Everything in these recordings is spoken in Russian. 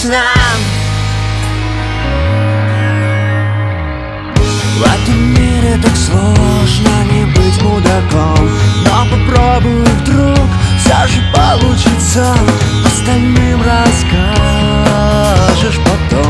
точно. В этом мире так сложно не быть мудаком, но попробуй вдруг все же получится. Остальным расскажешь потом.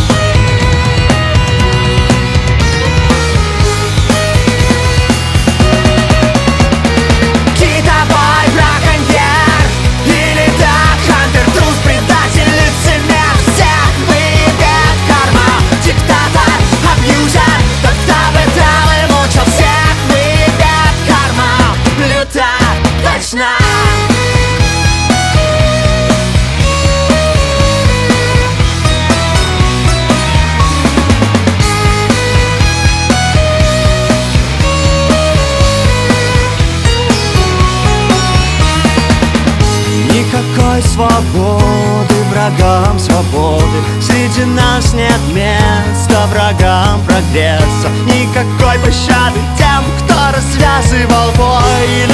Никакой свободы врагам свободы, среди нас нет места врагам прогресса. Никакой пощады тем, кто развязывал бой или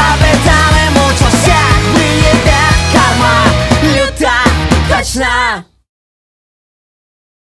точно.